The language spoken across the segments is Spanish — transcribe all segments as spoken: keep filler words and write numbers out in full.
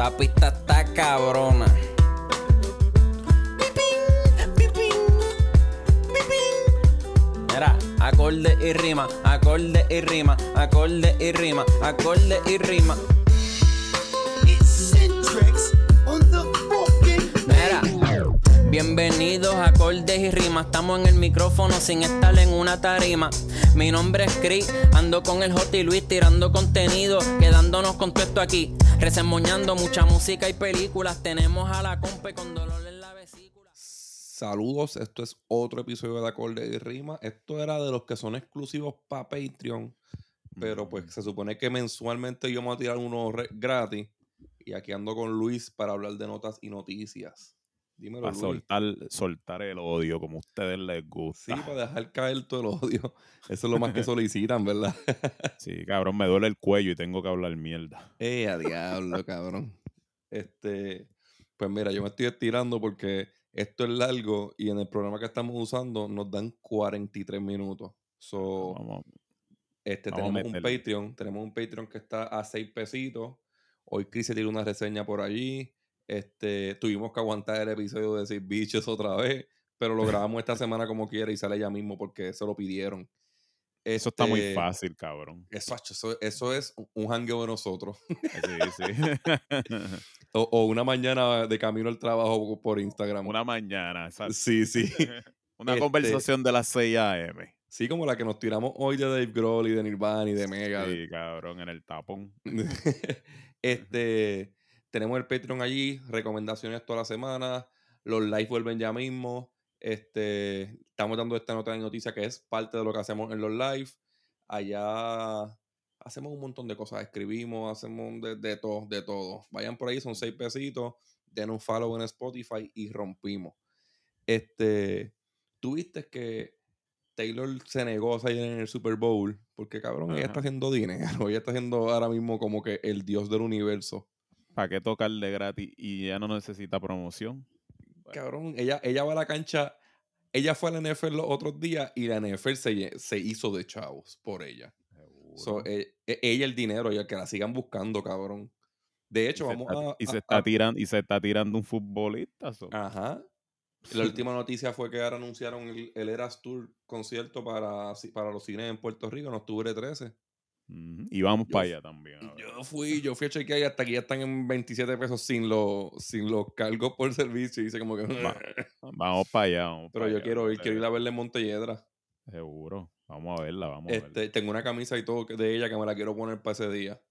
Esta pista está cabrona. Mira, acorde y rima, acorde y rima, acorde y rima, acorde y rima. Mira, bienvenidos a acordes y rimas. Estamos en el micrófono sin estar en una tarima. Mi nombre es Chris, ando con el J y Luis tirando contenido, quedándonos con todo esto aquí, resemoñando mucha música y películas. Tenemos a la compa con dolor en la vesícula. Saludos, esto es otro episodio de Acorde y Rima. Esto era de los que son exclusivos para Patreon, pero pues se supone que mensualmente íbamos a tirar uno re- gratis. Y aquí ando con Luis para hablar de notas y noticias. Dímelo, Para Luis. soltar, soltar el odio como a ustedes les gusta. Sí, para dejar caer todo el odio. Eso es lo más que solicitan, ¿verdad? Sí, cabrón, me duele el cuello y tengo que hablar mierda. ¡Eh, a diablo, cabrón! Este, pues mira, yo me estoy estirando porque esto es largo y en el programa que estamos usando nos dan cuarenta y tres minutos. So, Vamos, este, vamos a tenemos un meterle. Patreon, tenemos un Patreon que está a seis pesitos. Hoy Chris se tiró una reseña por allí. Este, tuvimos que aguantar el episodio de decir bichos otra vez, pero lo grabamos esta semana como quiera y sale ya mismo porque se lo pidieron. Eso está muy Este, fácil, cabrón. Eso, eso, eso es un jangueo de nosotros. Sí, sí. o, o una mañana de camino al trabajo por Instagram. Una mañana, exacto. Sí, sí. Una Este, conversación de las seis a eme. Sí, como la que nos tiramos hoy de Dave Grohl y de Nirvana y de Megadeth. Sí, cabrón, en el tapón. este, tenemos el Patreon allí, recomendaciones toda la semana, los live vuelven ya mismo. Este, estamos dando esta nota de noticia que es parte de lo que hacemos en los live. Allá hacemos un montón de cosas, escribimos, hacemos de, de todo, de todo. Vayan por ahí, son seis pesitos, den un follow en Spotify y rompimos. Este, tuviste que Taylor se negó a salir en el Super Bowl porque, cabrón, ella Ajá. está haciendo dinero. Ella está haciendo ahora mismo como que el dios del universo. ¿Para qué tocarle gratis y ya no necesita promoción? Bueno. Cabrón, ella, ella va a la cancha. Ella fue a la N F L los otros días y la N F L se, se hizo de chavos por ella. So, eh, eh, ella el dinero, ella que la sigan buscando, cabrón. De hecho, y se vamos está, a, y se a- está a- tirando y se está tirando un futbolista. So. Ajá. La última noticia fue que ahora anunciaron el, el Eras Tour concierto para, para los cines en Puerto Rico en octubre trece. Uh-huh. Y vamos Yo, para allá también. yo fui, yo fui a chequear y hasta aquí ya están en veintisiete pesos sin los, sin los cargos por servicio. Y dice como que. Va, vamos para allá. Vamos Pero pa yo allá, quiero ir, quiero ir a eso. verla en Montelledra. Seguro. Vamos a verla, vamos a Este, verla. tengo una camisa y todo de ella que me la quiero poner para ese día.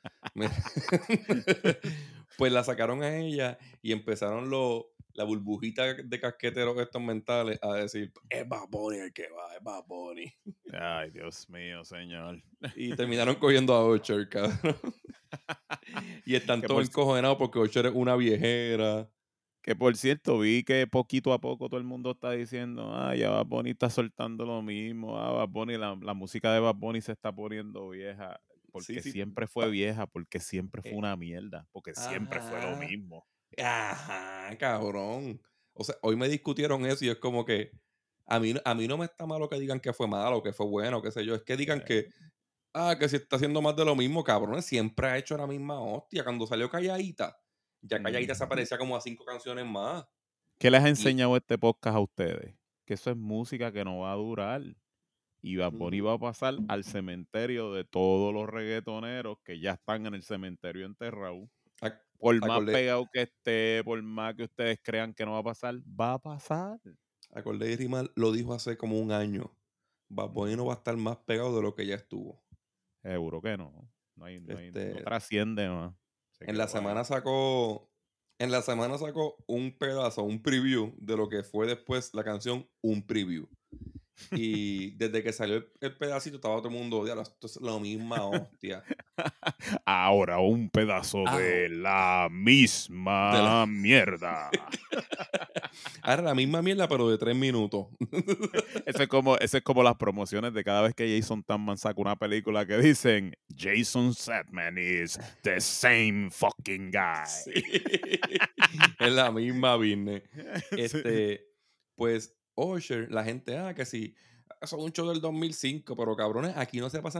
Pues la sacaron a ella y empezaron los la burbujita de casqueteros estos mentales a decir, es Bad Bunny el que va, es Bad Bunny. Ay, Dios mío, señor. Y terminaron cogiendo a Usher, cabrón. Y están que, todos por, encojonados porque Usher es una viejera. que por cierto, vi que poquito a poco todo el mundo está diciendo, ah, ya Bad Bunny está soltando lo mismo, ah, Bad Bunny, la, la música de Bad Bunny se está poniendo vieja, porque Sí, sí. siempre fue vieja, porque siempre fue Eh, una mierda, porque siempre ajá. fue lo mismo. Ajá, cabrón. O sea, hoy me discutieron eso y es como que a mí, a mí no me está malo que digan que fue malo, que fue bueno, qué sé yo. Es que digan Eh, que, ah, que si está haciendo más de lo mismo, cabrón. Siempre ha hecho la misma hostia. Cuando salió Calladita, ya Calladita se ujú. aparecía como a cinco canciones más. ¿Qué les ha Y, enseñado este podcast a ustedes? Que eso es música que no va a durar. Y Bad Bunny ujú. va a pasar al cementerio de todos los reggaetoneros que ya están en el cementerio enterrados. Ac- Por más Acordé, pegado que esté, por más que ustedes crean que no va a pasar, va a pasar. acordé y Rimal lo dijo hace como un año. Bad Bunny no va a estar más pegado de lo que ya estuvo. Seguro que no. No, hay, no, hay, no Este, trasciende más. Se En la quedó ahí. semana sacó. En la semana sacó un pedazo, un preview de lo que fue después la canción Un Preview. Y desde que salió el, el pedacito estaba todo el mundo, diablo, esto es la misma hostia. Ahora un pedazo Ah, de la de la- misma mierda. Ahora la misma mierda, pero de tres minutos. Eso es como, eso es como las promociones de cada vez que Jason Statham saca una película que dicen Jason Statham is the same fucking guy. Sí. Es la misma business. Sí. Este, pues, Usher, la gente, ah, que sí, son un show del dos mil cinco, pero cabrones, aquí no se pasan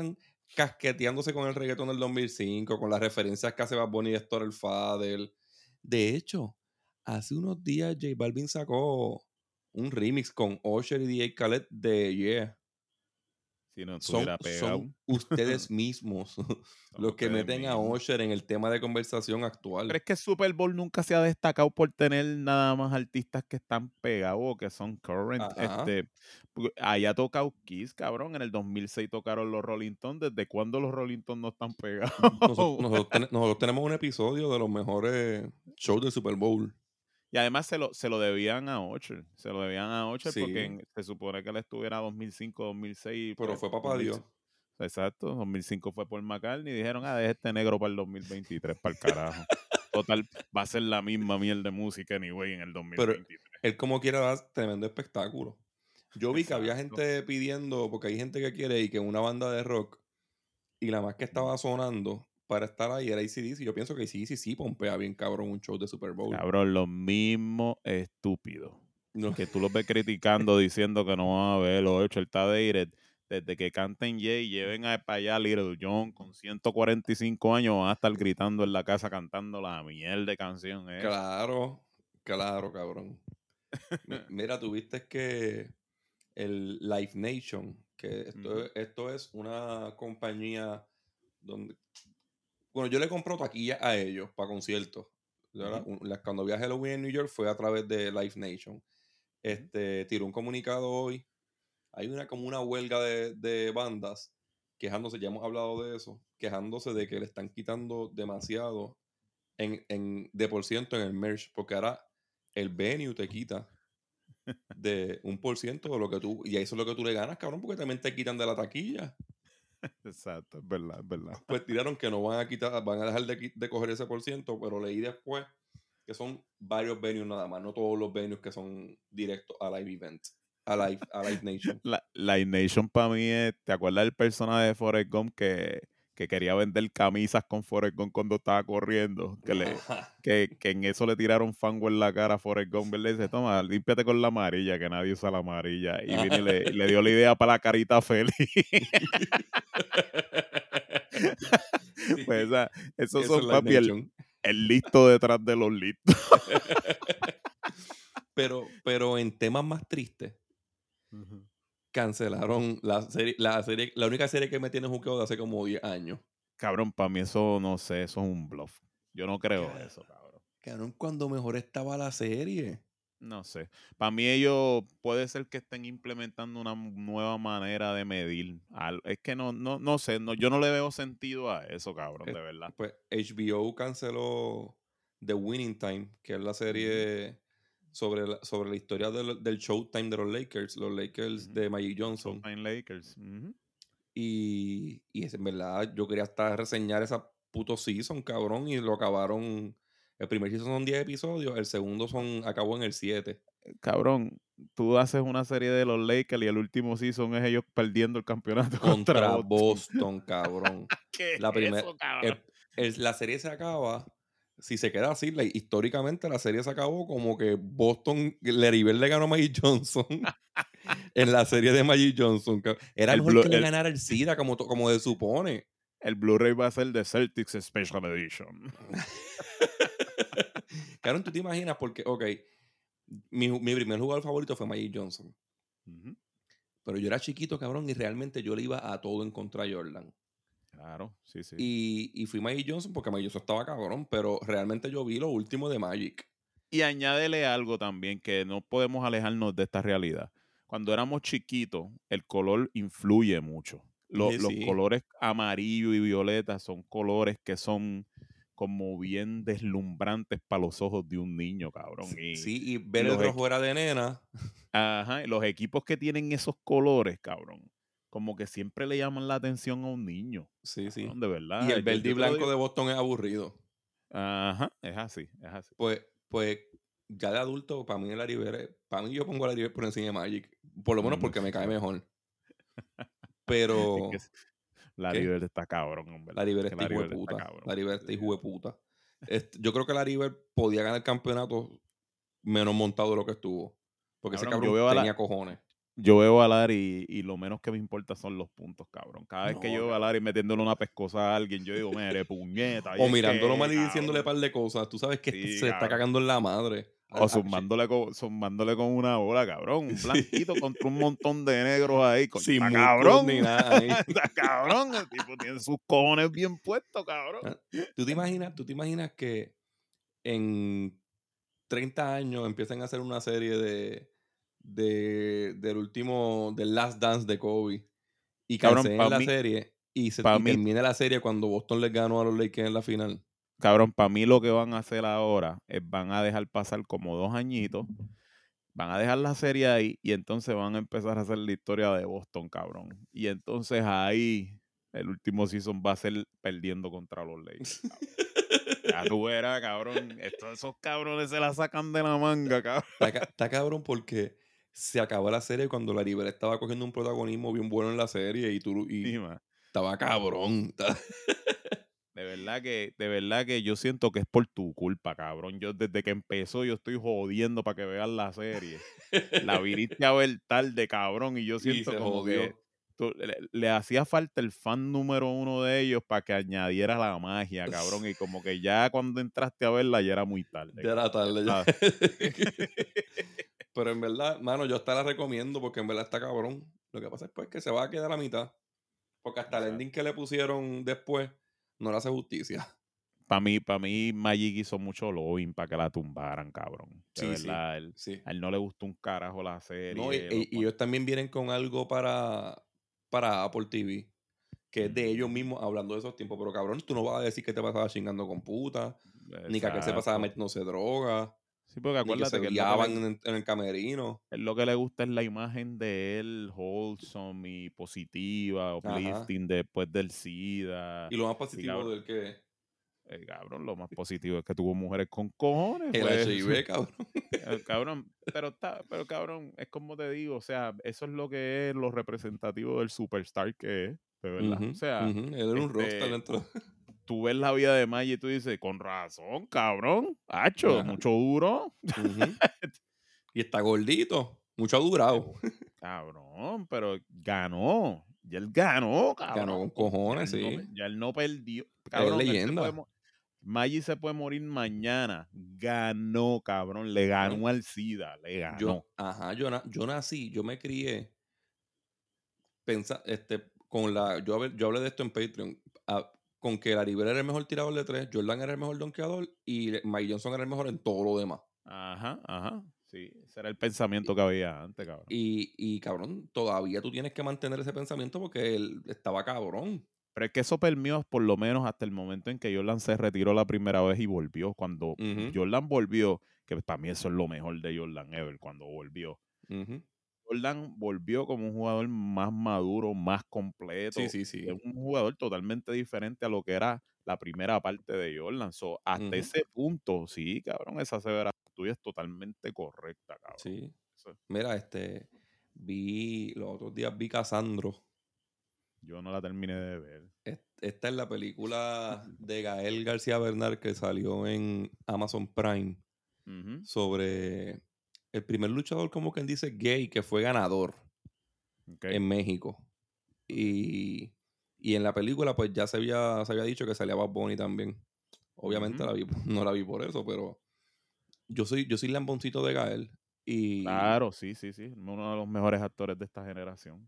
casqueteándose con el reggaetón del dos mil cinco, con las referencias que hace Bad Bunny de Héctor el Father. De hecho, hace unos días J Balvin sacó un remix con Usher y D J Khaled de Yeah. Si no Son, estuviera pegado. son ustedes mismos los que ustedes meten a mismos. Usher en el tema de conversación actual. ¿Crees que Super Bowl nunca se ha destacado por tener nada más artistas que están pegados o que son current? Ajá. Este, pu- allá ha tocado Kiss, cabrón. En el dos mil seis tocaron los Rolling Stones. ¿Desde cuándo los Rolling Stones no están pegados? Nosotros, nosotros, ten- nosotros tenemos un episodio de los mejores shows del Super Bowl. Y además se lo, se lo debían a Usher. Se lo debían a Usher porque Sí, en- se supone que él estuviera dos mil cinco, dos mil seis. pero Pues, fue papá dos mil Dios. exacto, dos mil cinco fue por McCartney y dijeron, ah, deja este negro para el dos mil veintitrés, para el carajo. Total, va a ser la misma mierda de música anyway en el Pero dos mil veintitrés. él como quiera dar tremendo espectáculo. Yo vi que había Exacto. gente pidiendo, porque hay gente que quiere y que una banda de rock, y la más que estaba sonando para estar ahí era A C D C. Yo pienso que A C D C sí pompea bien cabrón un show de Super Bowl. Cabrón, lo mismo estúpido. No. Que tú los ves criticando diciendo que no van a ver los hechos, el está dated. Desde que canten Jay, lleven a para allá a Little John con ciento cuarenta y cinco años, van a estar gritando en la casa cantando la mierda de canción esa. Claro, claro, cabrón. Mi- Mira, tuviste que el Live Nation, que esto, Ujú. es- esto es una compañía donde, bueno, yo le compro taquillas a ellos para conciertos. Yo era Ujú. un- la- cuando vi a Halloween en New York fue a través de Live Nation. Este, tiró un comunicado hoy. Hay una como una huelga de, de bandas quejándose, ya hemos hablado de eso, quejándose de que le están quitando demasiado en, en, de por ciento en el merch, porque ahora el venue te quita de un por ciento de lo que tú, y eso es lo que tú le ganas, cabrón, porque también te quitan de la taquilla. Exacto, es verdad, es verdad. Pues tiraron que no van a quitar, van a dejar de, qui- de coger ese por ciento, pero leí después que son varios venues nada más, no todos los venues que son directos a Live Event, a Live, a Live Nation. La, Live Nation para mí es, ¿te acuerdas del personaje de Forrest Gump que, que quería vender camisas con Forrest Gump cuando estaba corriendo? Que, le, Ajá. que, que en eso le tiraron fango en la cara a Forrest Gump. Él le dice, toma, límpiate con la amarilla, que nadie usa la amarilla. Y vino y le, y le dio la idea para la carita feliz. Sí, Pues esa, esos eso es son, Live papi, el, Nation. el listo detrás de los listos. pero, pero en temas más tristes, Ujú. cancelaron la serie, la serie, la única serie que me tiene juqueado de hace como diez años. Cabrón, para mí eso, no sé, eso es un bluff. Yo no creo Ca- eso, cabrón. Cabrón, cuando mejor estaba la serie. No sé. Para mí ellos puede ser que estén implementando una m- nueva manera de medir. al- Es que no, no, no sé, no, yo no le veo sentido a eso, cabrón, Eh, de verdad. Pues H B O canceló The Winning Time, que es la Ujú, serie sobre la, sobre la historia del, del Showtime de los Lakers, los Lakers ujú. de Magic Los Johnson. Showtime Lakers. Ujú. Y, y es, en verdad, yo quería hasta reseñar esa puto season, cabrón, y lo acabaron. El primer season son diez episodios, el segundo son acabó en el siete. Cabrón, tú haces una serie de los Lakers y el último season es ellos perdiendo el campeonato contra Contra Boston. Boston, cabrón. ¿Qué La es primera, eso, cabrón? la serie se acaba, si se queda así, la- históricamente la serie se acabó como que Boston, Larry Bird le ganó a Magic Johnson en la serie de Magic Johnson. ca- Era El, mejor Blu- que le el, ganara el SIDA como, to- como se supone. el Blu-ray va a ser de Celtics Special Edition. Cabrón, tú te imaginas porque, ok, mi, mi primer jugador favorito fue Magic Johnson. Ujú. Pero yo era chiquito, cabrón, y realmente yo le iba a todo en contra de Jordan. Claro, sí, sí. Y, y fui Magic Johnson porque Magic Johnson estaba cabrón, pero realmente yo vi lo último de Magic. Y añádele algo también que no podemos alejarnos de esta realidad. Cuando éramos chiquitos, el color influye mucho. Lo- Sí, los sí. colores amarillo y violeta son colores que son como bien deslumbrantes para los ojos de un niño, cabrón. Y, Sí, y y ver el los, rojo equi- era de nena. ajá, y los equipos que tienen esos colores, cabrón, como que siempre le llaman la atención a un niño. Sí, sí. Cabrón, de Y verdad. el Yo, verde y yo te lo blanco digo. de Boston es aburrido. Ajá, es así, es así. Pues, pues ya de adulto, para mí el Laribere, para mí yo pongo a Laribere por encima de Magic. Por lo menos Mm, porque me cae claro. mejor. Es que Pero, Larry ¿qué? Bird está cabrón, en verdad. Laribere Que está hijo Larry de Bird está puta. cabrón. Laribere Sí, está hijo de puta. Este, yo creo que Laribere podía ganar el campeonato menos montado de lo que estuvo. Porque ese cabrón, yo cabrón veo a la, tenía cojones. yo veo a Larry y, y lo menos que me importa son los puntos, cabrón. Cada vez No, que yo veo a cabrón. Larry metiéndole una pescosa a alguien, yo digo, mire, puñeta, y O es mirándolo que, mal y diciéndole un cabrón. par de cosas. Tú sabes que este Sí, se está cabrón. cagando en la madre. Al- O al- sí. zumbándole con, zumbándole con una bola, cabrón. Un Sí. blanquito contra un montón de negros ahí. Con, Sin ¡está músculos cabrón! ni nada ahí. ¡Está cabrón! El tipo tiene sus cojones bien puestos, cabrón. Ah, ¿Tú te imaginas, tú te imaginas que en treinta años empiecen a hacer una serie de, de del último, del Last Dance de Kobe y Cabrón, cancelen para la mí, serie y, se, para y mí, termine la serie cuando Boston les ganó a los Lakers en la final? cabrón, para mí lo que van a hacer ahora es van a dejar pasar como dos añitos, van a dejar la serie ahí y entonces van a empezar a hacer la historia de Boston, cabrón. Y entonces ahí el último season va a ser perdiendo contra los Lakers, cabrón. Ya tú verás, cabrón. Estos, esos cabrones se la sacan de la manga, cabrón. Está, ca- está cabrón porque se acabó la serie cuando la Libera estaba cogiendo un protagonismo bien bueno en la serie y tú y Sí, man. estaba cabrón. Está- De verdad que, de verdad que yo siento que es por tu culpa, cabrón. Yo desde que empezó yo estoy jodiendo para que vean la serie. La viniste a ver tarde, cabrón, y yo Y siento se como que jodió. tú- le, le hacía falta el fan número uno de ellos para que añadiera la magia, cabrón, y como que ya cuando entraste a verla ya era muy tarde, Ya era cabrón. Ya tarde. Ya. estaba- Pero en verdad, mano, yo hasta la recomiendo porque en verdad está cabrón. Lo que pasa es pues que se va a quedar a mitad. Porque hasta el Exacto. ending que le pusieron después no le hace justicia. Para mí, para mí, Magic hizo mucho lobbying para que la tumbaran, cabrón. De Sí, sí, verdad, él, sí. a él no le gustó un carajo la No, y, serie. Lo y- y pon- ellos también vienen con algo para, para Apple T V, que es de ellos Ujú. mismos hablando de esos tiempos. Pero cabrón, tú no vas a decir que te pasaba chingando con puta, ni que a que se pasaba Exacto. metiéndose droga, Sí, porque ni que se acuérdate que es lo que odiaban le, en, en el camerino. él lo que le gusta es la imagen de él wholesome y positiva, Ajá. uplifting después del SIDA. Y lo más Y positivo cabrón, del que eh, cabrón, lo más positivo es que tuvo mujeres con cojones, el pues. H I V, cabrón. Eh, cabrón, pero está, pero cabrón, es como te digo, o sea, eso es lo que es lo representativo del superstar que es, de verdad. O Ujú, sea, ujú. Él era un rockstar este, dentro. tú ves la vida de Maggie y tú dices, con razón, cabrón, hacho, Ajá. mucho duro. Ujú. Y está gordito. Mucho ha Eh, durado. Cabrón, pero ganó. Ya él ganó, Ganó cabrón. con Como- Ya cojones, él no, sí. ya él no perdió. Es Cabrón, él se puede. leyenda. mo- Maggi se puede morir mañana. Ganó, cabrón. Le Cabrón, ganó al SIDA. Le yo, ganó. ajá, yo, na- yo nací, yo me crié pensa, este, con la, yo, hablé- yo hablé de esto en Patreon, ah, con que Larry Bird era el mejor tirador de tres, Jordan era el mejor donkeador y Mike Johnson era el mejor en todo lo demás. Ajá, ajá. Sí, ese era el pensamiento que había antes, cabrón. Y, y cabrón, todavía tú tienes que mantener ese pensamiento porque él estaba cabrón. Pero es que eso permió por lo menos hasta el momento en que Jordan se retiró la primera vez y volvió. Cuando Ujú, Jordan volvió, que para mí eso es lo mejor de Jordan ever, cuando volvió. ujú. Jordan volvió como un jugador más maduro, más Sí, completo. sí, Es sí. un jugador totalmente diferente a lo que era la primera parte de Jordan. So, hasta Ujú, ese punto, sí, cabrón, esa aseveración tuya es totalmente correcta, cabrón. sí. Eso- Mira, este, vi, los otros días vi Casandro. yo no la terminé de ver. Es- Esta es la película de Gael García Bernal que salió en Amazon Prime Ujú, sobre el primer luchador, como quien dice, gay que fue ganador ok, en México. ok. Y, y en la película, pues ya se había, se había dicho que salía Bad Bunny también. Obviamente Ujú, la vi, no la vi por eso, pero yo soy, yo soy lamboncito de Gael. Y, claro, sí, sí, sí. Uno de los mejores actores de esta generación.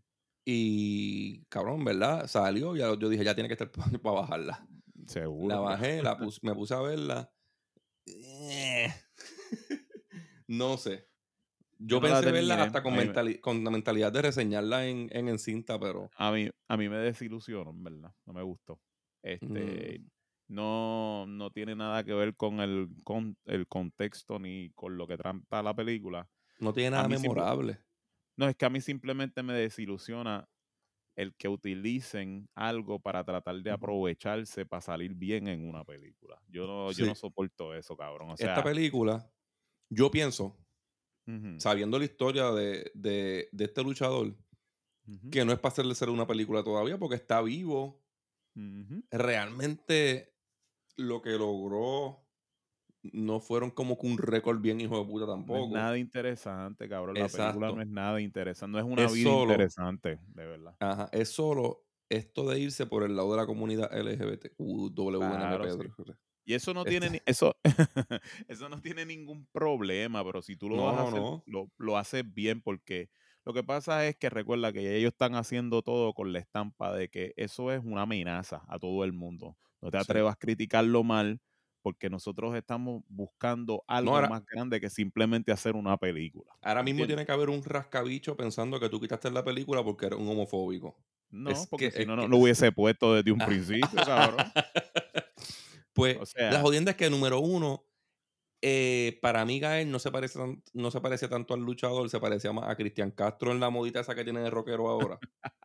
y cabrón, ¿verdad? Salió, ya, yo dije, ya tiene que estar para bajarla. La Seguro. bajé, la pus- me puse a verla. Eh, no sé. Yo Yo no la pensé verla terminé. hasta con, A mí, me- mentali- con la mentalidad de reseñarla en, en, en cinta, pero a mí, a mí me desilusionó, en verdad. No me gustó. mm, Este, no, no tiene nada que ver con el, con el contexto ni con lo que trata la película. no tiene A nada mí simple, memorable. no, es que a mí simplemente me desilusiona el que utilicen algo para tratar de aprovecharse para salir bien en una película. Yo no, yo no Sí. soporto eso, cabrón. O Esta sea, película, yo pienso, ujú, sabiendo la historia de, de, de este luchador, ujú, que no es para hacerle ser una película todavía porque está vivo. ujú, Realmente lo que logró, no fueron como que un récord bien hijo de puta No es tampoco. nada interesante, cabrón. La película no Exacto. es nada interesante. No es una Es vida solo, interesante, de verdad. ajá, es solo esto de irse por el lado de la comunidad L G B T Q W N Claro, P. sí. Y eso no Este, tiene ni eso eso no tiene ningún problema, pero si tú lo no, vas a no, hacer, no. lo lo haces bien, porque lo que pasa es que recuerda que ellos están haciendo todo con la estampa de que eso es una amenaza a todo el mundo. No te Sí. atrevas a criticarlo mal, porque nosotros estamos buscando No, algo ahora, más grande que simplemente hacer una película, ahora mismo ¿entiendes? tiene que haber un rascabicho pensando que tú quitaste la película porque eres un homofóbico. No, Es que, porque si es no, no que. lo hubiese puesto desde un Ah. principio, cabrón. Pues O la sea, jodienda es que, número uno, eh, para mí Gael no se parece tan- no se parece tanto al luchador, se parecía más a Cristian Castro en la modita esa que tiene de rockero ahora.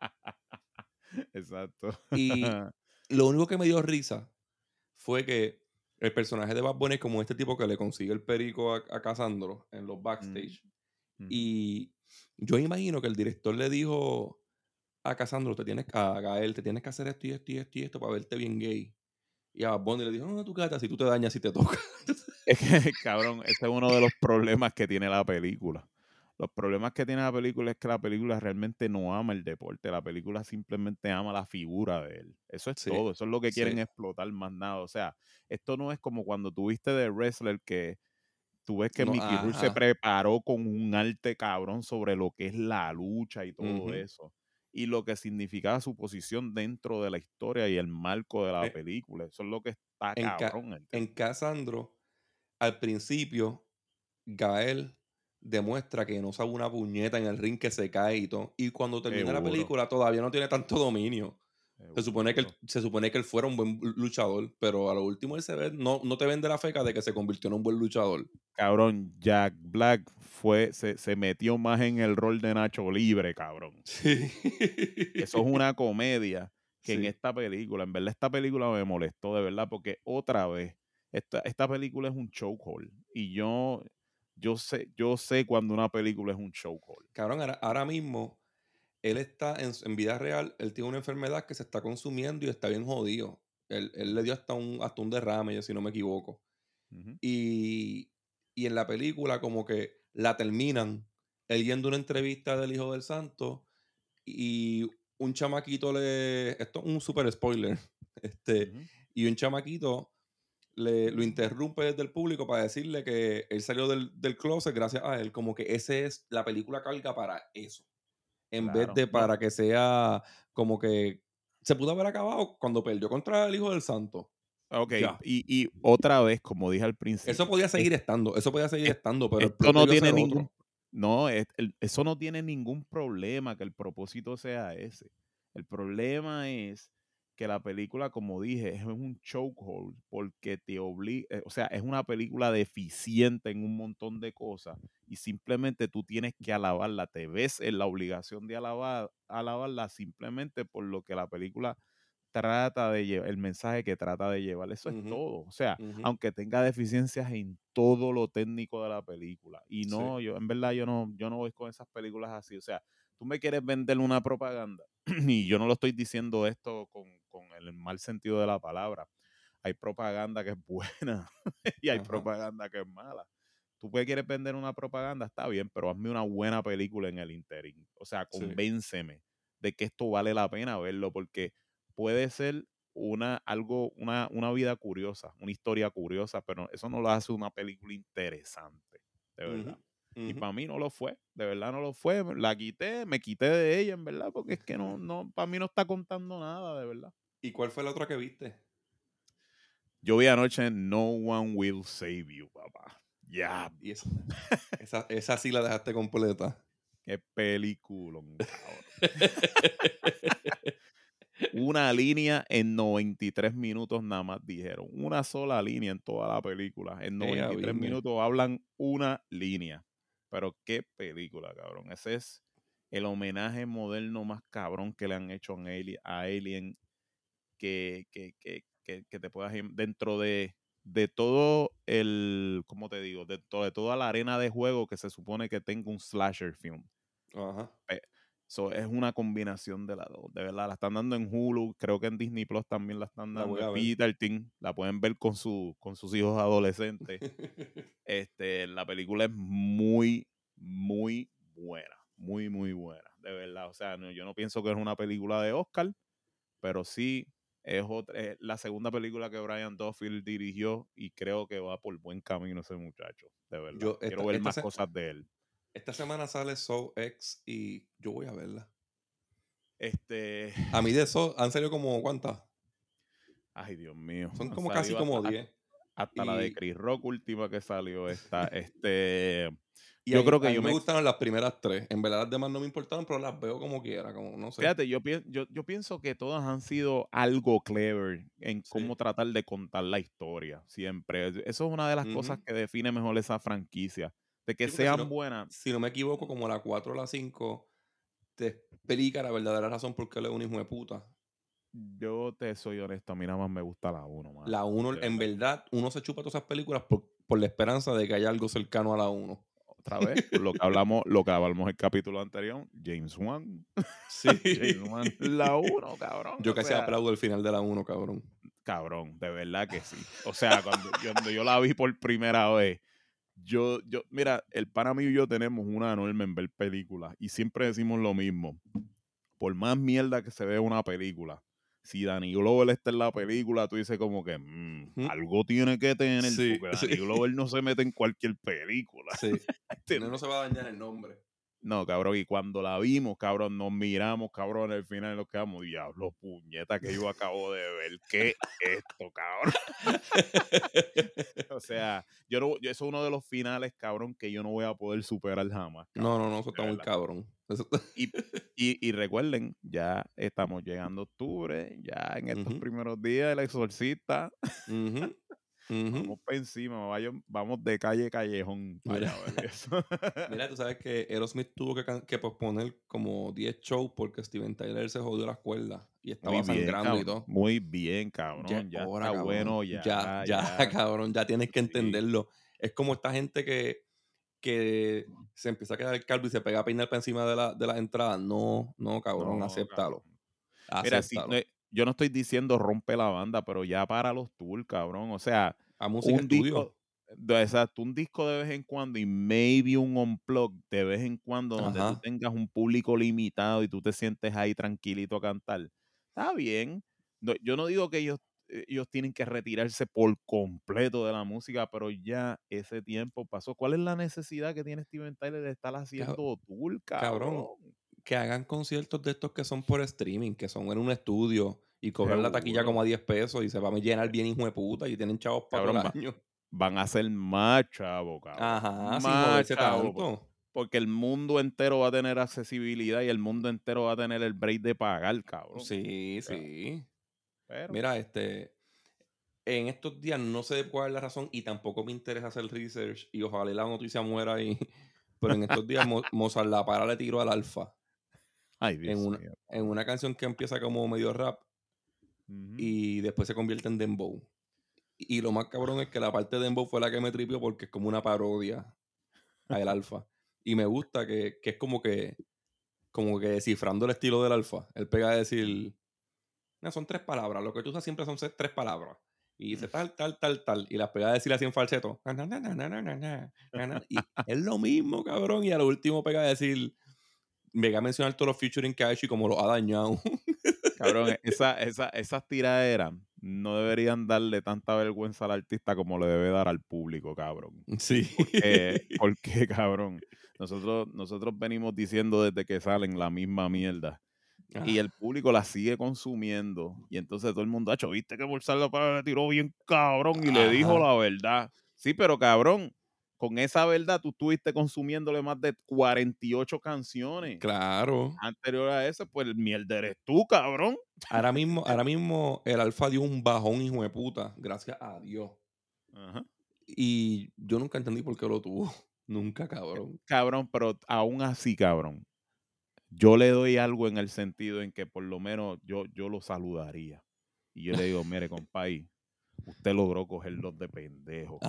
exacto. Y lo único que me dio risa fue que el personaje de Bad Bunny es como este tipo que le consigue el perico a, a Casandro en los Mm, backstage. ujú. Y yo imagino que el director le dijo a Casandro, te tienes, a Gael, te tienes que hacer esto y esto y esto y esto para verte bien gay. Y a Bad Bunny le dijo, no, tú quédate así, tú te dañas si te toca. Es que, cabrón, ese es uno de los problemas que tiene la película. Los problemas que tiene la película es que la película realmente no ama el deporte, la película simplemente ama la figura de él. Eso es Sí, todo, eso es lo que sí. quieren explotar más nada. O sea, esto no es como cuando tuviste de wrestler que tú ves que No, Mickey Rourke se ajá. preparó con un arte cabrón sobre lo que es la lucha y todo Ujú. eso. Y lo que significaba su posición dentro de la historia y el marco de la Eh, película. Eso es lo que está En, Ca- cabrón, en ¿entiendes? Casandro, al principio, Gael demuestra que no sabe una puñeta en el ring, que se cae y todo. Y cuando termina la Seguro, película, todavía no tiene tanto dominio. Se supone que él, seguro. se supone que él fuera un buen luchador, pero a lo último él se ve, no, no te vende la feca de que se convirtió en un buen luchador. Cabrón, Jack Black fue, se, se metió más en el rol de Nacho Libre, cabrón. Sí. Eso es una comedia que en Sí. esta película, en verdad esta película me molestó de verdad porque otra vez, esta, esta película es un chokehold y yo, yo sé, yo sé cuando una película es un chokehold. Cabrón, ahora, ahora mismo él está en, su- en vida real, él tiene una enfermedad que se está consumiendo y está bien jodido. Él, él le dio hasta un, hasta un derrame, yo si no me equivoco. Ujú, Y, y en la película como que la terminan él yendo a una entrevista del Hijo del Santo y un chamaquito le... Esto es un super spoiler. Este, ujú. y un chamaquito le, lo interrumpe desde el público para decirle que él salió del, del closet gracias a él. Como que ese es la película carga para eso. En vez Claro, de no, para que sea como que se pudo haber acabado cuando perdió contra el Hijo del Santo. ok, Ya. y, y otra vez, como dije al Eso principio, podía es- seguir estando, eso podía seguir es- estando, pero el esto plot no debió tiene ser ningún, otro. no, es- el- eso no tiene ningún problema que el propósito sea ese. El problema es que la película, como dije, es un chokehold porque te obliga, eh, o sea, es una película deficiente en un montón de cosas y simplemente tú tienes que alabarla, te ves en la obligación de alabar, alabarla simplemente por lo que la película trata de llevar, el mensaje que trata de llevar, eso es Ujú, todo. O sea, ujú. aunque tenga deficiencias en todo lo técnico de la película. Y Sí, no, yo, en verdad, yo no, yo no voy con esas películas así. O sea, tú me quieres vender una propaganda, y yo no lo estoy diciendo esto con, con el mal sentido de la palabra. Hay propaganda que es buena y hay ajá, propaganda que es mala. Tú me quieres vender una propaganda, está bien, pero hazme una buena película en el interín. O sea, sí. convénceme de que esto vale la pena verlo, porque puede ser una, algo, una, una vida curiosa, una historia curiosa, pero eso no lo hace una película interesante, de Ujú, verdad. Y ujú. para mí no lo fue, de verdad no lo fue. La quité, me quité de ella, en verdad, porque es que no, no, para mí no está contando nada, de verdad. ¿Y cuál fue la otra que viste? Yo vi anoche No One Will Save You, papá. Ya, Y esa, esa, esa sí la dejaste completa. qué peliculón, cabrón. Una línea en noventa y tres minutos nada más dijeron. Una sola línea en toda la película. En Eh, noventa a y tres Virgen. minutos hablan una línea. Pero qué película, cabrón. Ese es el homenaje moderno más cabrón que le han hecho a Alien, a Alien que, que, que, que, que te puedas ir dentro de, de todo el, ¿cómo te digo? Dentro de toda la arena de juego que se supone que tenga un slasher film. Ajá. So, es una combinación de las dos, de verdad. La están dando en Hulu, creo que en Disney Plus también la están La dando. voy Es a ver. P G trece, la pueden ver con, su, con sus hijos adolescentes. Este, la película es muy, muy buena. Muy, muy buena, de verdad. O sea, no, yo no pienso que es una película de Oscar, pero sí es, otra, es la segunda película que Brian Duffield dirigió y creo que va por buen camino ese muchacho, de verdad. Yo, esta, Quiero ver esta, más se- cosas de él. esta semana sale Saw X y yo voy a verla. Este, A mí de Saw han salido como, ¿cuántas? ay, Dios mío, Son han como casi salido hasta, como hasta, diez. hasta la de Y, Chris Rock última que salió esta. Este, y a, yo mí, creo a que mí yo me me, gustaron las primeras tres. En verdad las demás no me importaron, pero las veo como quiera, como no sé. fíjate, yo, pien- yo, yo pienso que todas han sido algo clever en cómo Sí. tratar de contar la historia, siempre. Eso es una de las Ujú. cosas que define mejor esa franquicia, de que Sí, porque si sean no, buenas. si no me equivoco, como la cuatro o la cinco te explica la verdadera razón por qué él es un hijo de puta. Yo te soy honesto, a mí nada más me gusta la uno, mano. La uno, De en verdad. verdad, uno se chupa todas esas películas por, por la esperanza de que haya algo cercano a la uno. Otra vez, por lo que hablamos, lo que hablamos en el capítulo anterior, James Wan. James Sí. Wan, la uno, cabrón. Yo O casi sea, aplaudo el final de la uno, cabrón. cabrón, de verdad que sí. O sea, cuando yo, cuando yo la vi por primera vez, yo, yo, mira, el pana mío y yo tenemos una norma en ver películas y siempre decimos lo mismo. Por más mierda que se vea una película, si Danny Glover está en la película, tú dices como que mmm, Ujú. algo tiene que tener, Sí, porque sí. Danny Glover no se mete en cualquier película. Sí. No, no ¿Entiendes? se va a dañar el nombre. No, cabrón, y cuando la vimos, cabrón, nos miramos, cabrón, al final nos quedamos, diablo, puñeta, que yo acabo de ver, ¿qué es esto, cabrón? O sea, yo no, yo, eso es uno de los finales, cabrón, que yo no voy a poder superar jamás, No, cabrón, no, no, eso está de muy verdad. cabrón. Eso- Y, y, y recuerden, ya estamos llegando a octubre, ya en estos Ujú, primeros días, el exorcista, ujú, ujú. vamos para encima, vaya- vamos de calle a callejón para Mira, allá a ver eso. mira, tú sabes que Aerosmith tuvo que, can- que posponer como diez shows porque Steven Tyler se jodió las cuerdas y Muy estaba bien, sangrando y cabrón, todo. muy bien, Ya es cabrón, ya hora, está cabrón. bueno, Ya, ya, ya, ya, cabrón, ya tienes que sí. entenderlo. Es como esta gente que, que se empieza a quedar calvo y se pega a peinar para encima de la, de las entradas. No, no, cabrón, No, acéptalo. cabrón. Mira, sí, no Acéptalo. es- yo no estoy diciendo rompe la banda, pero ya para los tours, cabrón. O sea, A música un estudio. disco, de- exacto, un disco de vez en cuando y maybe un unplug de vez en cuando donde tú Ajá. tengas un público limitado y tú te sientes ahí tranquilito a cantar. Está bien. No, yo no digo que ellos, eh, ellos tienen que retirarse por completo de la música, pero ya ese tiempo pasó. ¿Cuál es la necesidad que tiene Steven Tyler de estar Ca- haciendo tour, Cabrón, cabrón? que hagan conciertos de estos que son por streaming, que son en un estudio y cobran la taquilla como a Seguro. diez pesos y se va a llenar bien hijo de puta y tienen chavos para todo Cabrón, el va- año. van a ser más chavo, cabrón. Ajá, sin Más joderse chavo. po- tanto. Porque el mundo entero va a tener accesibilidad y el mundo entero va a tener el break de pagar, cabrón. Sí, O sea, sí. pero, Mira, este, en estos días no sé cuál es la razón y tampoco me interesa hacer research y ojalá la noticia muera ahí. Pero en estos días Mo- Mozart La Para le tiró al Alfa ay, en Dios una, mío. en una canción que empieza como medio rap Ujú. y después se convierte en dembow. Y lo más cabrón es que la parte de dembow fue la que me tripió porque es como una parodia a el Alfa. Y me gusta que, que es como que como que descifrando el estilo del Alfa. Él pega a decir, no, son tres palabras. Lo que tú usas siempre son se- tres palabras. Y dice tal, tal, tal, tal. Y las pega a decir así en falseto. Na, na, na, na, na, na, na, na, na, na. Y es lo mismo, cabrón. Y a lo último pega a decir, me a mencionar todos los featuring que ha hecho y como lo ha dañado. Cabrón, esa, esa, esas tiraderas no deberían darle tanta vergüenza al artista como le debe dar al público, cabrón. Sí. Porque, porque cabrón, nosotros, nosotros venimos diciendo desde que salen la misma mierda. Y Ah, el público la sigue consumiendo. Y entonces todo el mundo, acho, viste que Bolsardo para le tiró bien cabrón y le dijo ajá. la verdad. Sí, pero cabrón, con esa verdad tú estuviste consumiéndole más de cuarenta y ocho canciones. Claro. Anterior a eso, pues el mierda eres tú, cabrón. Ahora mismo, ahora mismo el Alfa dio un bajón, hijo de puta. Gracias a Dios. Ajá. Y yo nunca entendí por qué lo tuvo. Nunca, cabrón. Cabrón, pero aún así, cabrón, yo le doy algo en el sentido en que por lo menos yo, yo lo saludaría. Y yo le digo, mire, compay, usted logró cogerlos de pendejo.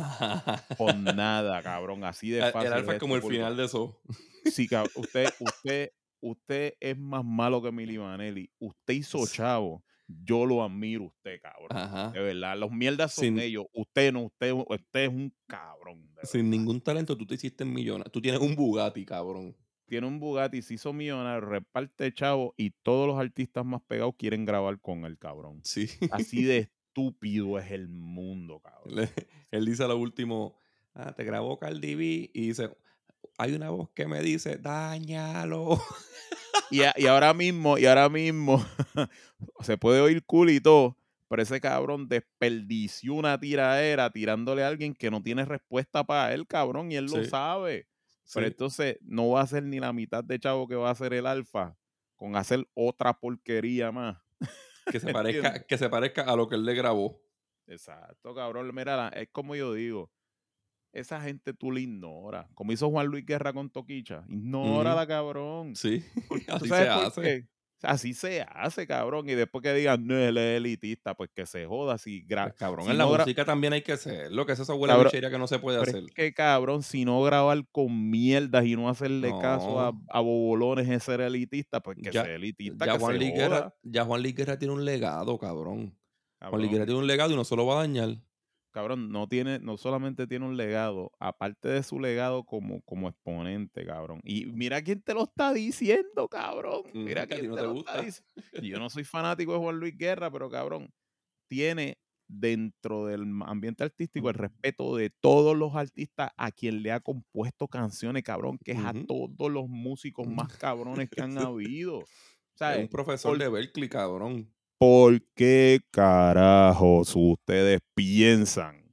Con nada, cabrón. Así de El el fácil Alfa es es como esto. el Porque final de eso. sí, cabrón, usted, usted, usted es más malo que Milli Vanilli. Usted hizo Sí. chavo. Yo lo admiro usted, cabrón. Ajá. De verdad, los mierdas son Sin, ellos. Usted no, usted, usted es un cabrón, de sin verdad. ningún talento, tú te hiciste millonario. Tú tienes un Bugatti, cabrón. Tiene un Bugatti, se hizo millonario, reparte chavo y todos los artistas más pegados quieren grabar con el cabrón. Sí. Así de estúpido es el mundo, cabrón. Le- Él dice a lo último, ah, te grabó Cardi B y dice, hay una voz que me dice, dáñalo. Y, a- y ahora mismo, y ahora mismo, se puede oír cool y todo, pero ese cabrón desperdició una tiraera tirándole a alguien que no tiene respuesta para él, cabrón, y él lo Sí, sabe. Pero sí. entonces no va a ser ni la mitad de chavo que va a hacer el alfa con hacer otra porquería más. Que se ¿Entiendes? parezca, que se parezca a lo que él le grabó. Exacto, cabrón. Mira, la- es como yo digo, esa gente tú la ignoras. Como hizo Juan Luis Guerra con Toquicha. Ignórala, Ujú. cabrón. Sí, Por- ¿Tú así se sabes por hace. qué? Así se hace, cabrón. Y después que digan, no, él es elitista, pues que se joda. Si, gra Pues cabrón, si en la no gra música también hay que ser. Lo que es esa huele cabrón, bichería que no se puede pero es hacer. que, cabrón, si no grabar con mierdas y no hacerle caso a, No. a bobolones es ser elitista, pues que Ya, sea elitista, ya que Juan se Luis Guerra, joda, ya Juan Luis Guerra tiene un legado, cabrón. Juan Luis Guerra cabrón. tiene un legado y no se lo va a dañar. Cabrón, no tiene, no solamente tiene un legado, aparte de su legado como, como exponente, cabrón. Y mira quién te lo está diciendo, cabrón. Ujú, Mira que a ti quién no te te lo está gusta. diciendo. Yo no soy fanático de Juan Luis Guerra, pero cabrón, tiene dentro del ambiente artístico el respeto de todos los artistas a quien le ha compuesto canciones, cabrón, que es a Ujú. todos los músicos más cabrones que han habido. Es un ¿Sabes? profesor ¿Por, de Berkeley, cabrón. ¿Por qué carajos ustedes piensan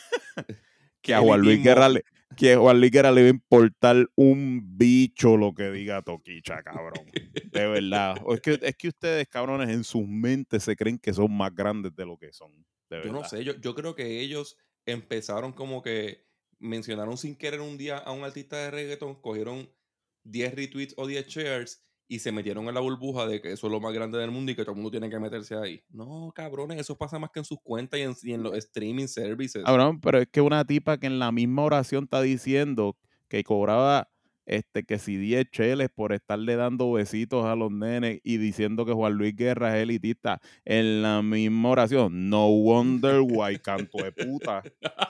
que Que a Juan Luis elitismo. Guerra le, que a Juan Luis Guerra le va a importar un bicho lo que diga Toquicha, cabrón? De verdad. O es que, es que ustedes, cabrones, en sus mentes se creen que son más grandes de lo que son. De Yo no verdad. sé, yo, yo creo que ellos empezaron como que mencionaron sin querer un día a un artista de reggaeton, cogieron diez retweets o diez shares y se metieron en la burbuja de que eso es lo más grande del mundo y que todo el mundo tiene que meterse ahí. No, cabrones, eso pasa más que en sus cuentas y en, y en los streaming services. Cabrón, pero es que una tipa que en la misma oración está diciendo que cobraba este, que si diez cheles por estarle dando besitos a los nenes y diciendo que Juan Luis Guerra es elitista, en la misma oración, no wonder why, canto de puta.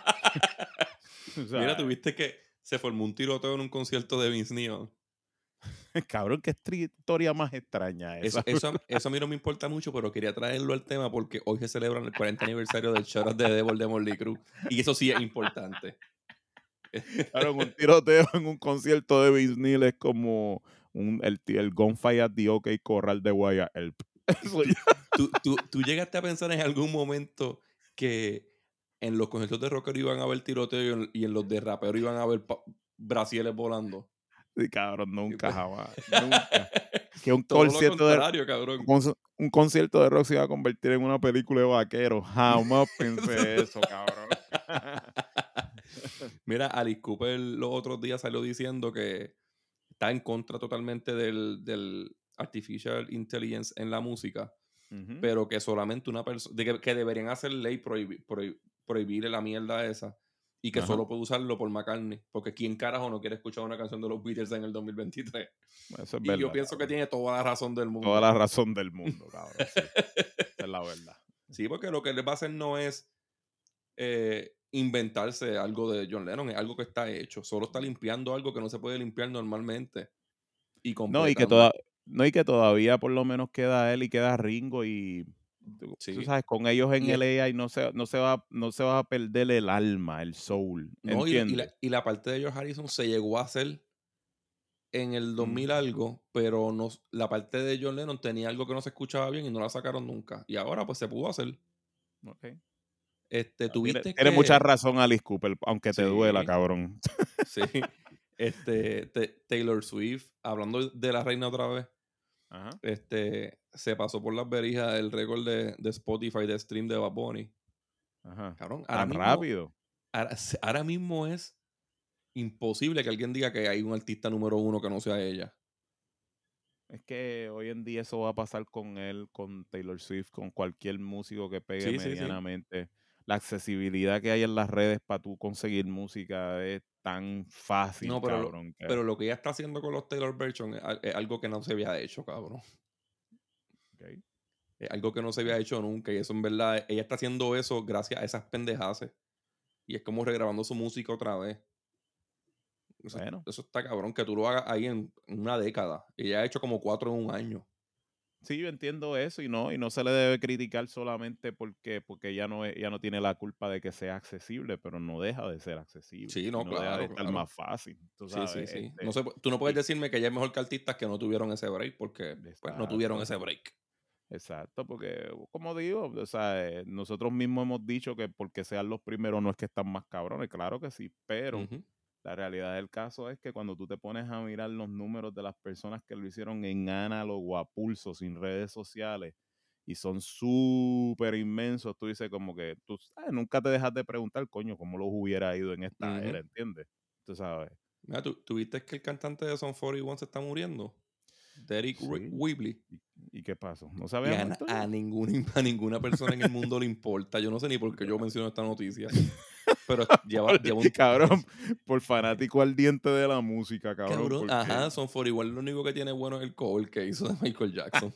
O Mira, sea, tuviste que se formó un tiroteo en un concierto de Vince Neil. cabrón, qué estri- historia más extraña Eso, esa. eso, eso a mí no me importa mucho, pero quería traerlo al tema porque hoy se celebra el cuarenta aniversario del Shout Out de Devil de Motley Crue. Y eso sí es importante. Cabrón, un tiroteo en un concierto de Vince Neil es como un, el, ti- el Gunfight at the OK Corral de Wyatt Earp. Eso ¿Tú, ya. tú, tú, tú llegaste a pensar en algún momento que en los conciertos de rockero iban a haber tiroteo y en, y en los de rapero iban a haber pa- brasieles volando? Sí, cabrón, Y nunca, pues, jamás, nunca. Que un todo lo concierto de contrario, cabrón. un, conci- un concierto de rock se iba a convertir en una película de vaqueros. Jamás pensé eso, cabrón. Mira, Alice Cooper los otros días salió diciendo que está en contra totalmente del, del artificial intelligence en la música, Ujú. pero que solamente una persona, de que, que deberían hacer ley prohibi- prohib- prohibir la mierda esa y que Ajá. solo puede usarlo por McCartney, porque quién carajo no quiere escuchar una canción de los Beatles en el dos mil veintitrés. Eso es Y yo verdad, pienso que cabrón. tiene toda la razón del Toda mundo. la razón del mundo, cabrón, sí. Esa es la verdad. Sí, porque lo que les va a hacer no es eh, inventarse algo de John Lennon, es algo que está hecho, solo está limpiando algo que no se puede limpiar normalmente y No, y que, completando. toda, no, y que todavía por lo menos queda él y queda Ringo y tú, tú Sí. sabes, con ellos en Y, el A I no se, no, se va, no se va a perder el alma, el soul, no, y, la, y, la, ¿entiendes? y la parte de George Harrison se llegó a hacer en el dos mil Mm, algo, pero no, la parte de John Lennon tenía algo que no se escuchaba bien y no la sacaron nunca. Y ahora pues se pudo hacer. okay. Este, Tiene, tuviste tiene mucha que... razón Alice Cooper, aunque te duela, Sí, cabrón. sí. Este, te- Taylor Swift, hablando de la reina otra vez, Ajá. este, se pasó por las berijas el récord de, de Spotify de stream de Bad Bunny. Ajá. Cabrón, ahora Tan mismo, rápido. ahora, ahora mismo es imposible que alguien diga que hay un artista número uno que no sea ella. Es que hoy en día eso va a pasar con él, con Taylor Swift, con cualquier músico que pegue Sí, sí, sí. medianamente. la accesibilidad que hay en las redes para tú conseguir música es tan fácil, No, pero lo, cabrón. Que, pero lo que ella está haciendo con los Taylor version es, al- es algo que no se había hecho, cabrón. okay. Es algo que no se había hecho nunca. Y eso en verdad, ella está haciendo eso gracias a esas pendejaces. Y es como regrabando su música otra vez. Eso, Bueno, eso está cabrón, que tú lo hagas ahí en una década. Y ella ha hecho como cuatro en un año. sí, yo entiendo eso y no, y no se le debe criticar solamente porque, porque ella no, es- ella no tiene la culpa de que sea accesible, pero no deja de ser accesible Sí, y no, no deja de claro, estar claro. más fácil, tú Sí, sí, sabes. sí. No Este, sé, tú no puedes y, decirme que ella es mejor que artistas que no tuvieron ese break porque pues, no tuvieron exacto, ese break. exacto, porque como digo, o sea, eh, nosotros mismos hemos dicho que porque sean los primeros no es que están más cabrones, claro que sí, pero Ujú. la realidad del caso es que cuando tú te pones a mirar los números de las personas que lo hicieron en análogo, a pulso, sin redes sociales, y son súper inmensos, tú dices como que tú sabes, nunca te dejas de preguntar, coño, cómo los hubiera ido en esta Ujú. era, ¿entiendes? Tú sabes. Mira, ¿tú, tú viste que el cantante de Son cuarenta y uno se está muriendo? Derek Wi- Sí. Whibley. ¿Y, y qué pasó? ¿No se Y había a, na- muerto a ya? ninguna, a ninguna persona en el mundo le importa. Yo no sé ni por qué yo menciono esta noticia. Pero lleva, Por- lleva un... cabrón, por fanático ardiente de la música, cabrón, Cabrón, porque ajá, Son cuarenta y uno lo único que tiene bueno es el cover que hizo de Michael Jackson.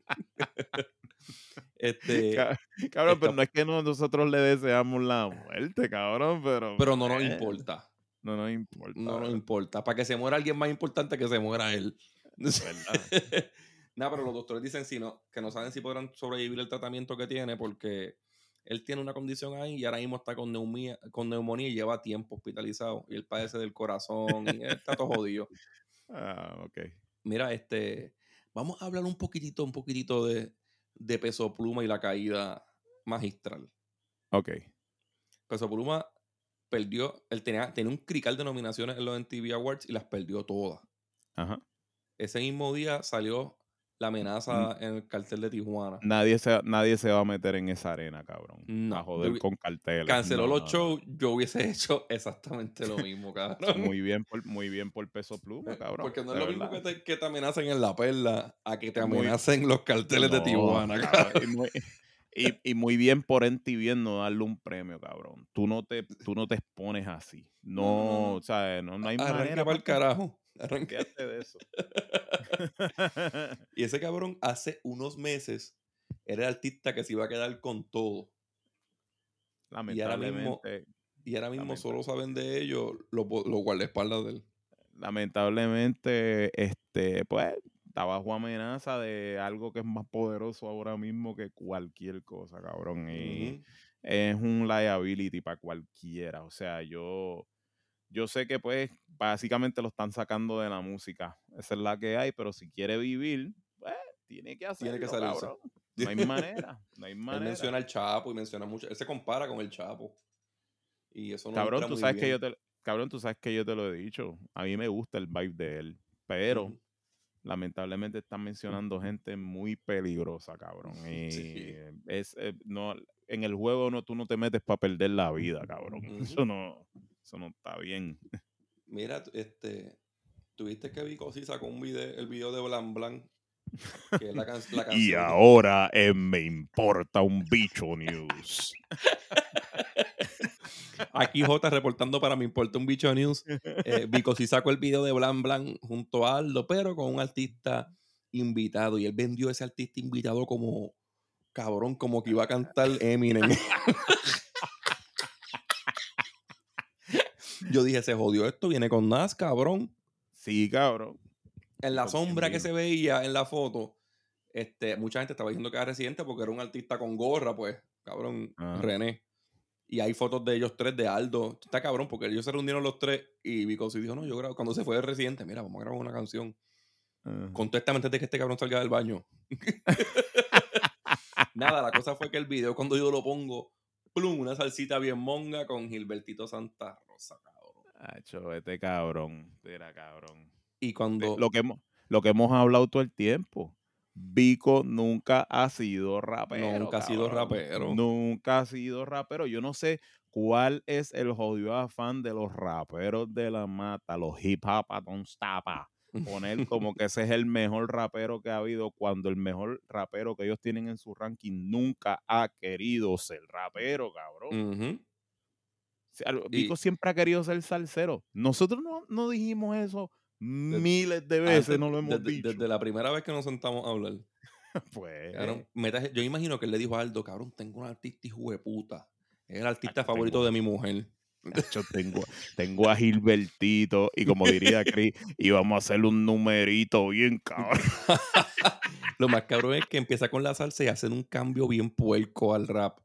Este, Ca- cabrón, pero está, no es que no, nosotros le deseamos la muerte, cabrón, pero pero no nos eh, importa. no nos importa, No nos ¿verdad? importa. Para que se muera alguien más importante que se muera él. ¿Verdad? Nada, pero los doctores dicen si no, que no saben si podrán sobrevivir el tratamiento que tiene porque él tiene una condición ahí y ahora mismo está con neumonía, con neumonía y lleva tiempo hospitalizado. Y él padece del corazón y él está todo jodido. Ah, ok. Mira, este, vamos a hablar un poquitito, un poquitito de, de Peso Pluma y la caída magistral. Ok. Peso Pluma perdió, él tenía, tenía un crical de nominaciones en los M T V Awards y las perdió todas. Ajá. Ese mismo día salió la N- amenaza en el cartel de Tijuana. nadie, se, nadie se va a meter en esa arena, cabrón. A No, yo joder hubi- con carteles. canceló No, los no, no. shows, yo hubiese hecho exactamente lo mismo, cabrón. Muy bien por, muy bien por Peso Pluma, Eh, cabrón. Porque no es De lo mismo que verdad. te, que te amenacen en la perla a que te Muy, amenacen los carteles de no, Tijuana, cabrón. cabrón. Y muy, y, y muy bien por M T V en no darle un premio, cabrón. Tú no te, tú no te expones así. No, no, no, No, o no. sea, no, no hay Arranque manera, para el papá. carajo. Arranque. Olvídate de eso. Y ese cabrón hace unos meses era el artista que se iba a quedar con todo. Y ahora mismo, Lamentablemente, y ahora mismo lamenta- solo saben de ellos los, bo- los guardaespaldas de él. lamentablemente, este, pues, está bajo amenaza de algo que es más poderoso ahora mismo que cualquier cosa, cabrón. Y Ujú. es un liability para cualquiera. O sea, yo, yo sé que pues básicamente lo están sacando de la música. Esa es la que hay, pero si quiere vivir, pues, tiene que Tiene que hacerlo, salirse. cabrón. No hay manera, no hay Él manera. menciona al Chapo y menciona mucho. Él se compara con el Chapo. Y eso no Cabrón, entra tú muy sabes que yo bien. te, cabrón, tú sabes que yo te lo he dicho. A mí me gusta el vibe de él, pero Ujú. lamentablemente están mencionando gente muy peligrosa, cabrón. Y Sí. es eh, no en el juego no tú no te metes para perder la vida, cabrón. Ujú. Eso no eso no está bien. Mira, este, tuviste que Vico sí sacó un video, el video de Blan Blan, que es la, can- la Y canción de... ahora en Me Importa un Bicho News. Aquí J reportando para Me Importa un Bicho News. Eh, Vico sí sacó el video de Blan Blan junto a Aldo, pero con un artista invitado. Y él vendió a ese artista invitado como cabrón, como que iba a cantar Eminem. Yo dije, se jodió esto, viene con Nas, cabrón. Sí, cabrón. En ¿Y la con quién sombra que vino? se veía en la foto, este, mucha gente estaba diciendo que era Residente porque era un artista con gorra, pues, cabrón, Ajá. René. Y hay fotos de ellos tres, de Aldo. Está cabrón, porque ellos se reunieron los tres y Vico sí dijo, no, yo grabo. Cuando se fue de Residente, mira, vamos a grabar una canción. Ajá. Contéstame antes de que este cabrón salga del baño. Nada, la cosa fue que el video, cuando yo lo pongo, plum, una salsita bien monga con Gilbertito Santa Rosa, cabrón. Acho, este cabrón, era cabrón. Y De- cuando lo, que hemos, lo que hemos hablado todo el tiempo. Vico nunca ha sido rapero, nunca ha sido cabrón. rapero, Nunca ha sido rapero. Yo no sé cuál es el jodido afán de los raperos de la mata, los hip hop don't stop. poner como que ese es el mejor rapero que ha habido cuando el mejor rapero que ellos tienen en su ranking nunca ha querido ser rapero, cabrón. Uh-huh. O sea, Y Vico siempre ha querido ser salsero. Nosotros no, no dijimos eso miles de veces, antes, no lo hemos desde, dicho. desde la primera vez que nos sentamos a hablar. Pues, Cabrón, meta- yo imagino que él le dijo a Aldo, cabrón, tengo un artista hijo de puta. Es el artista Acho, favorito tengo- de mi mujer. acho, tengo, tengo a Gilbertito y como diría Chris, íbamos a hacer un numerito bien cabrón. Lo más cabrón es que empieza con la salsa y hacen un cambio bien puerco al rap.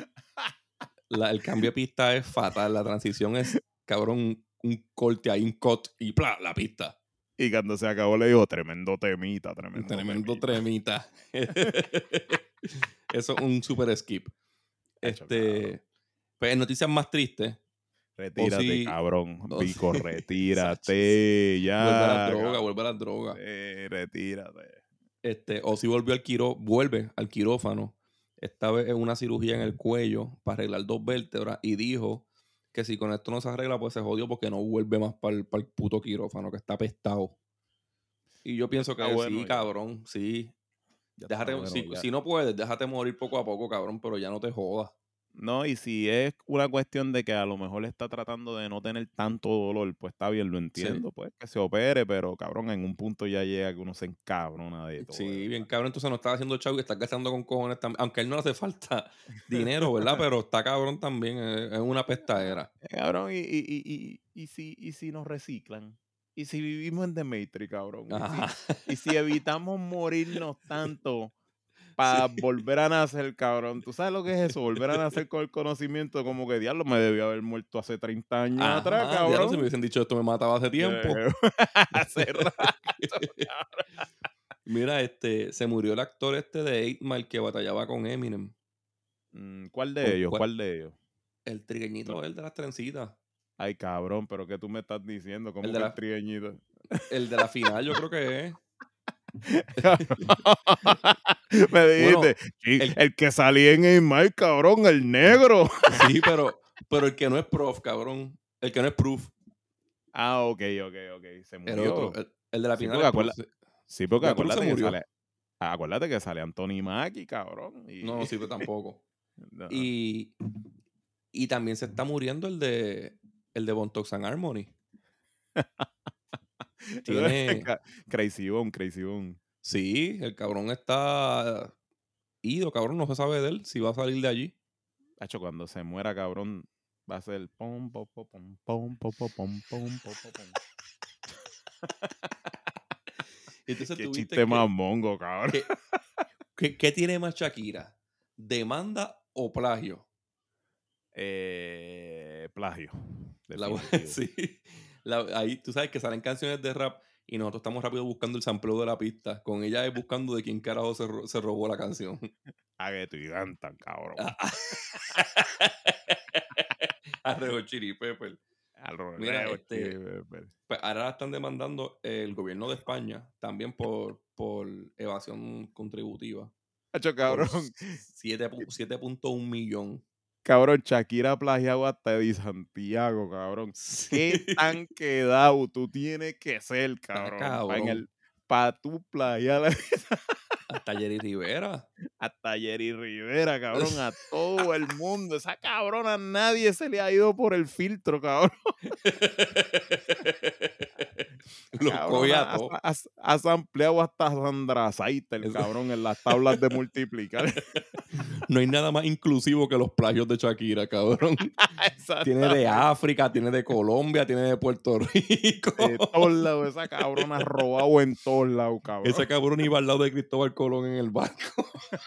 La- el cambio de pista es fatal. La transición es, cabrón, un, un corte ahí, un cut y ¡plá! La pista. Y cuando se acabó le dijo, tremendo temita, tremendo, Tremendo temita. tremita. Eso es un super skip. Acho, Este, pues en noticias más tristes. Retírate, Ozzy- cabrón. Ozzy- Vico, Sacho, retírate. Ya. Vuelve a las drogas, cabrón. vuelve a las drogas. Sí, retírate. Este, Ozzy volvió al quiró, vuelve al quirófano. Esta vez en una cirugía en el cuello para arreglar dos vértebras y dijo que si con esto no se arregla, pues se jodió porque no vuelve más para el, puto quirófano, que está apestado. Y yo pienso está que bueno sí, ya. cabrón, sí. Ya está Déjate, bueno si, ya. si no puedes, déjate morir poco a poco, cabrón, pero ya no te jodas. No, y si es una cuestión de que a lo mejor está tratando de no tener tanto dolor, pues está bien, lo entiendo, Sí. pues que se opere, pero cabrón, en un punto ya llega que uno se encabrona de todo. Sí, de bien verdad. cabrón, entonces no estás haciendo chavo y estás gastando con cojones también. Aunque a él no le hace falta dinero, ¿verdad? Pero está cabrón también, es, es una pestadera. Eh, cabrón, y, y, y, y, y si, y si nos reciclan, y si vivimos en The Matrix, cabrón, y Ajá. si, y si evitamos morirnos tanto para Sí. volver a nacer, cabrón. ¿Tú sabes lo que es eso? Volver a nacer con el conocimiento como que diablo me debió haber muerto hace treinta años Ajá, atrás, diablo, cabrón. si me hubiesen dicho esto me mataba hace tiempo. Eh, hace rato, cabrón. Mira, este, se murió el actor este de eight Mile que batallaba con Eminem. Mm, ¿Cuál de ¿Con ellos? cuál? ¿Cuál de ellos? El trigueñito, el de las trencitas. Ay, cabrón, pero ¿qué tú me estás diciendo? ¿Cómo El que de el la, trigueñito? el de la final, yo creo que es. Me dijiste, Bueno, sí, el- el, que salía en el Mike, cabrón, el negro. Sí, pero, pero el que no es prof, cabrón. El que no es proof. Ah, ok, ok, ok. Se El murió. otro. El, el de la Sí, final porque, es proof. acuerda- sí, porque Ya proof se acuérdate que murió. sale. Acuérdate que sale Anthony Mackie, cabrón. Y... No, no sirve tampoco. No. Y, y también se está muriendo el de el de Bone Thugs and Harmony. Tiene. Crazy Bone, Crazy Bone. Sí, el cabrón está ido, cabrón. No se sabe de él si va a salir de allí. Hacho, cuando se muera, cabrón, va a ser pom, pom, pom, pom, pom, pom, pom, pom, pom, pom, pom. Entonces Qué tuviste chiste que, más mongo, cabrón. que- que- ¿Qué tiene más Shakira? ¿Demanda o plagio? Eh, plagio. La- Definitivo. sí. La- ahí tú sabes que salen canciones de rap y nosotros estamos rápido buscando el sampleo de la pista. Con ella es buscando de quién carajo se, ro- se robó la canción. A que tú gigantan, cabrón. A Red Hot Chili Pepper. Al roleo, Mira, este, chile, Pepper. pues ahora la están demandando el gobierno de España también por, por evasión contributiva. Hacho, Por cabrón. siete punto uno millón. Cabrón, Shakira ha plagiado hasta de Santiago, cabrón. ¿Qué tan quedado tú tienes que ser, Está cabrón? Para cabrón. pa tu plagiar Hasta Jerry Rivera. hasta Jerry Rivera, cabrón, a todo el mundo. Esa cabrona a nadie se le ha ido por el filtro, cabrón. Los coge a Cabrona, todos. has, has ampliado hasta Sandra Saita, el Eso. cabrón, en las tablas de multiplicar. No hay nada más inclusivo que los plagios de Shakira, cabrón. Tiene de África, tiene de Colombia, tiene de Puerto Rico. De todos lados, esa cabrona ha robado en todos lados, cabrón. Ese cabrón iba al lado de Cristóbal Colón en el barco.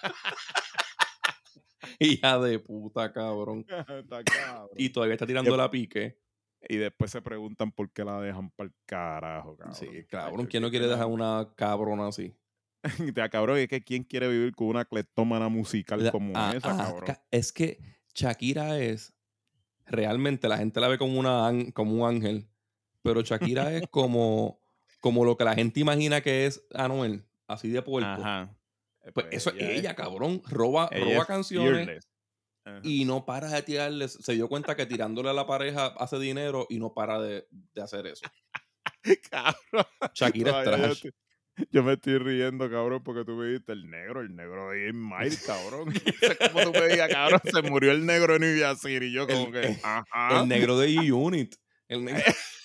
Hija de puta, cabrón. Está cabrón. Y todavía está tirando Yep. la pique. Y después se preguntan por qué la dejan para el carajo, cabrón. Sí, cabrón. Ay, ¿Quién no que quiere no- dejar una cabrona así? Te cabrón, es que ¿quién quiere vivir con una cleptómana musical La- como ah, esa, ah, cabrón? ca- es que Shakira es realmente la gente la ve como una an- como un ángel, pero Shakira es como como lo que la gente imagina que es Anuel, así de puerco. Ajá. Pues eso es ella ella, como- cabrón, roba ella roba es canciones fearless. Ajá. y no para de tirarles. Se dio cuenta que tirándole a la pareja hace dinero y no para de, de hacer eso. Cabrón. Shakira es Todavía yo, trash. estoy- yo me estoy riendo, cabrón, porque tú me dijiste el negro, el negro de Eight Mile, cabrón. No sé cómo tú me digas, cabrón, se murió el negro en New City. Y yo como El, que, el- ajá. el negro de G-Unit. El negro...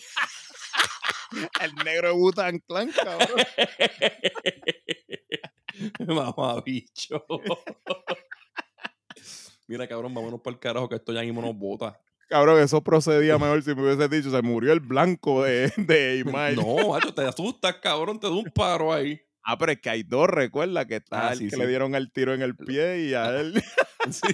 El negro de Wu-Tang Clan, cabrón. Mamabicho. Mira, cabrón, vámonos para el carajo que esto ya mismo nos bota. Cabrón, eso procedía mejor si me hubiese dicho, se murió el blanco de, de Eight Mile. No, macho, te asustas, cabrón, te da un paro ahí. Ah, pero es que hay dos, recuerda que está Ah, el sí, que sí. le dieron el tiro en el pie y a Ah. él. Sí.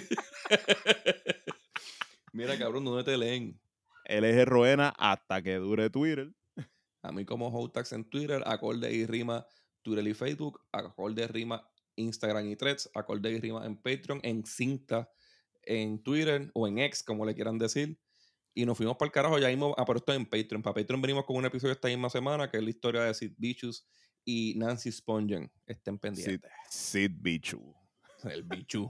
Mira, cabrón, ¿dónde te leen? Él es Roena hasta que dure Twitter. A mí como Hotax en Twitter, Acorde y Rima, Twitter y Facebook, Acorde y Rima, Instagram y Threads, Acorde y Rima en Patreon, en Cinta, en Twitter o en X, como le quieran decir. Y nos fuimos para el carajo, ya mismo, ah, pero esto es en Patreon. Para Patreon venimos con un episodio esta misma semana, que es la historia de Sid Bichus y Nancy Spongen. Estén Sid, pendientes. Sid Bichu. El Bichu.